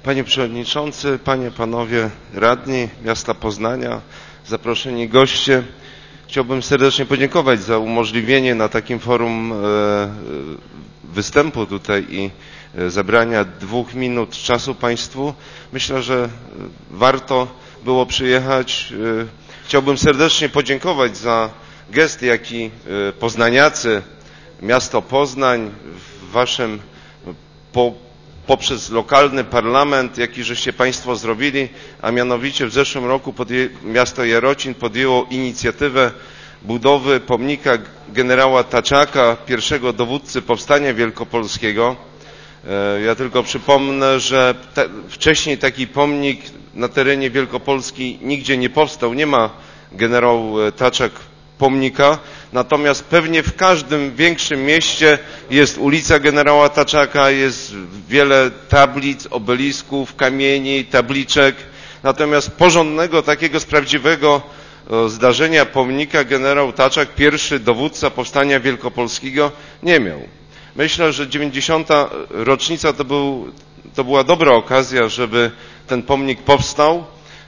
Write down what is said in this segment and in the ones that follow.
Panie Przewodniczący, Panie, Panowie Radni Miasta Poznania, zaproszeni goście. Chciałbym serdecznie podziękować za umożliwienie na takim forum występu tutaj i zabrania 2 minut czasu Państwu. Myślę, że warto było przyjechać. Chciałbym serdecznie podziękować za gest, jaki poznaniacy, miasto Poznań w Waszym poprzez lokalny parlament, jaki żeście Państwo zrobili, a mianowicie w zeszłym roku miasto Jarocin podjęło inicjatywę budowy pomnika generała Taczaka, pierwszego dowódcy powstania wielkopolskiego. Ja tylko przypomnę, że wcześniej taki pomnik na terenie Wielkopolski nigdzie nie powstał. Nie ma generał Taczak pomnika, natomiast pewnie w każdym większym mieście jest ulica generała Taczaka, jest wiele tablic, obelisków, kamieni, tabliczek, natomiast porządnego takiego z prawdziwego zdarzenia pomnika generał Taczak, pierwszy dowódca powstania wielkopolskiego, nie miał. Myślę, że 90. rocznica to była dobra okazja, żeby ten pomnik powstał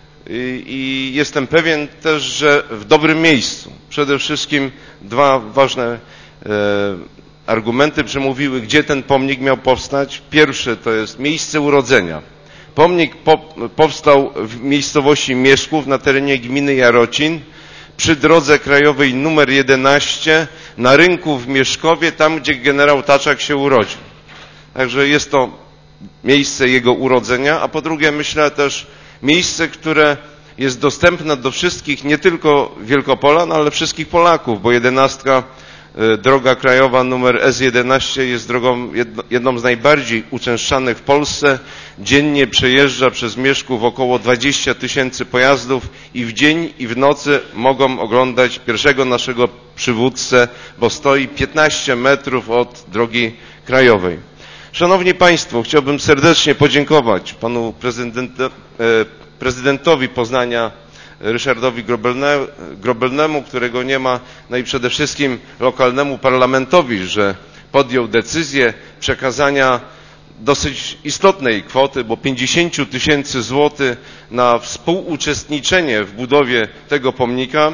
i jestem pewien też, że w dobrym miejscu. Przede wszystkim 2 ważne argumenty przemówiły, gdzie ten pomnik miał powstać. Pierwszy to jest miejsce urodzenia. Pomnik powstał w miejscowości Mieszków na terenie gminy Jarocin, przy drodze krajowej numer 11, na rynku w Mieszkowie, tam gdzie generał Taczak się urodził. Także jest to miejsce jego urodzenia, a po drugie myślę też miejsce, które jest dostępne do wszystkich, nie tylko Wielkopolan, ale wszystkich Polaków, bo 11, droga krajowa numer S11 jest drogą jedną z najbardziej uczęszczanych w Polsce. Dziennie przejeżdża przez Mieszków około 20 000 pojazdów i w dzień i w nocy mogą oglądać pierwszego naszego przywódcę, bo stoi 15 metrów od drogi krajowej. Szanowni Państwo, chciałbym serdecznie podziękować panu prezydentowi Poznania Ryszardowi Grobelnemu, którego nie ma, no i przede wszystkim lokalnemu parlamentowi, że podjął decyzję przekazania dosyć istotnej kwoty, bo 50 000 złotych na współuczestniczenie w budowie tego pomnika.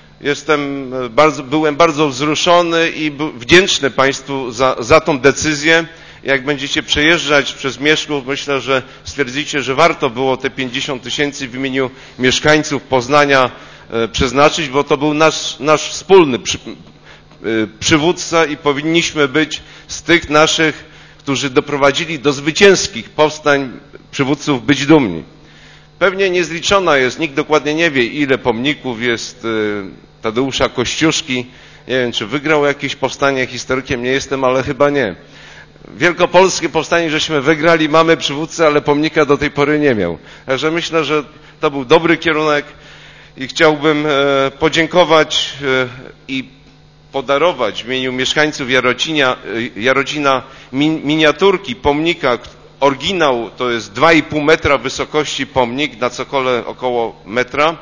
Byłem bardzo wzruszony i wdzięczny Państwu za tą decyzję. Jak będziecie przejeżdżać przez Mieszków, myślę, że stwierdzicie, że warto było te 50 000 w imieniu mieszkańców Poznania przeznaczyć, bo to był nasz wspólny przywódca i powinniśmy być z tych naszych, którzy doprowadzili do zwycięskich powstań przywódców, być dumni. Pewnie niezliczona jest, nikt dokładnie nie wie, ile pomników jest Tadeusza Kościuszki. Nie wiem, czy wygrał jakieś powstanie, historykiem nie jestem, ale chyba nie. Wielkopolskie powstanie żeśmy wygrali, mamy przywódcę, ale pomnika do tej pory nie miał. Także myślę, że to był dobry kierunek i chciałbym podziękować i podarować w imieniu mieszkańców Jarocina miniaturki pomnika. Oryginał to jest 2,5 metra wysokości pomnik, na cokole około metra.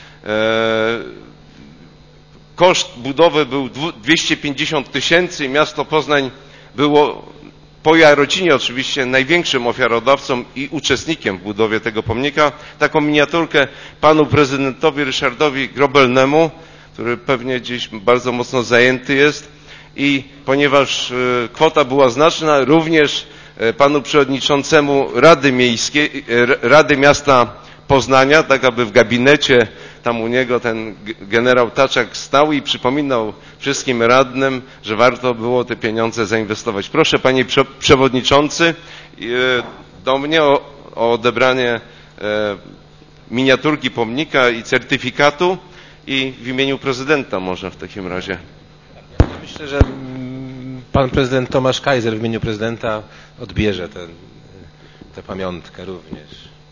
Koszt budowy był 250 000. Miasto Poznań było po Jarocinie oczywiście największym ofiarodawcą i uczestnikiem w budowie tego pomnika. Taką miniaturkę panu prezydentowi Ryszardowi Grobelnemu, który pewnie gdzieś bardzo mocno zajęty jest, i ponieważ kwota była znaczna, również panu przewodniczącemu Rady Miasta Poznania, tak aby w gabinecie tam u niego ten generał Taczak stał i przypominał wszystkim radnym, że warto było te pieniądze zainwestować. Proszę, panie przewodniczący, do mnie o odebranie miniaturki pomnika i certyfikatu i w imieniu prezydenta może w takim razie. Myślę, że pan prezydent Tomasz Kaiser w imieniu prezydenta odbierze tę pamiątkę również.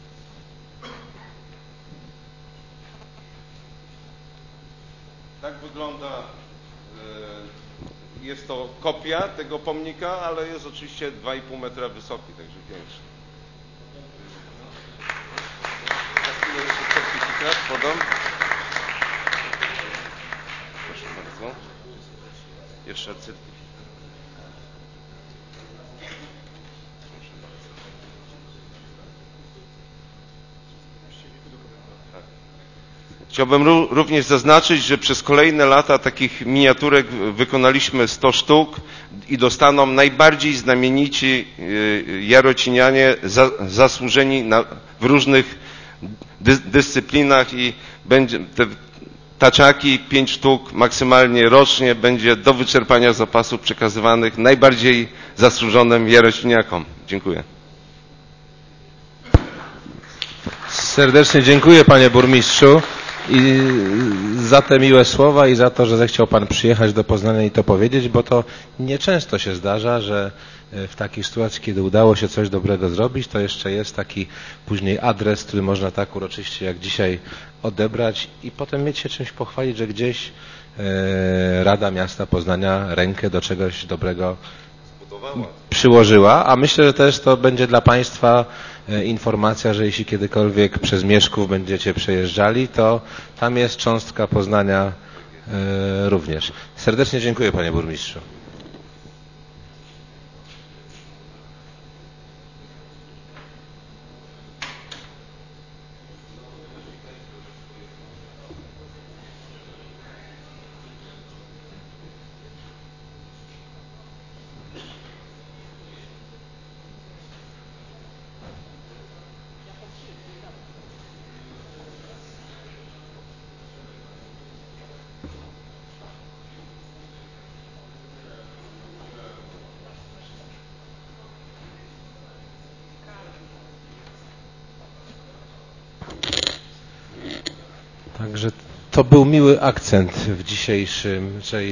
Tak wygląda, jest to kopia tego pomnika, ale jest oczywiście 2,5 metra wysoki, także większy. Za chwilę jeszcze certyfikat podam. Proszę bardzo. Jeszcze certyfikat. Proszę bardzo. Chciałbym również zaznaczyć, że przez kolejne lata takich miniaturek wykonaliśmy 100 sztuk i dostaną najbardziej znamienici jarocinianie zasłużeni w różnych dyscyplinach i będzie te taczaki 5 sztuk maksymalnie rocznie będzie do wyczerpania zapasów przekazywanych najbardziej zasłużonym jarociniakom. Dziękuję. Serdecznie dziękuję, panie burmistrzu, i za te miłe słowa i za to, że zechciał pan przyjechać do Poznania i to powiedzieć, bo to nieczęsto się zdarza, że w takiej sytuacji, kiedy udało się coś dobrego zrobić, to jeszcze jest taki później adres, który można tak uroczyście jak dzisiaj odebrać i potem mieć się czymś pochwalić, że gdzieś Rada Miasta Poznania rękę do czegoś dobrego przyłożyła, a myślę, że też to będzie dla państwa informacja, że jeśli kiedykolwiek przez Mieszków będziecie przejeżdżali, to tam jest cząstka Poznania również. Serdecznie dziękuję, panie burmistrzu. Także to był miły akcent w dzisiejszej